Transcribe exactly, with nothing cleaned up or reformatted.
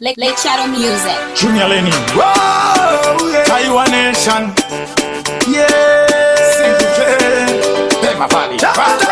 Lake, Lake Shadow Music. Junior Lenny. Whoa, yeah. Taiwan Nation. Yeah. Sing to play. Play my body.